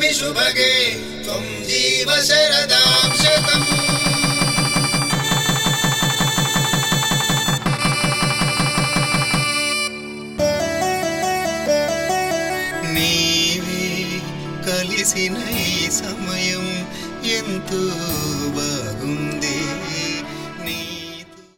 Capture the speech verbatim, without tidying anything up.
शुभगे त्वं जीव शरदां शतम् నీవే కలిసిన ఈ సమయం ఎంతో బాగుంది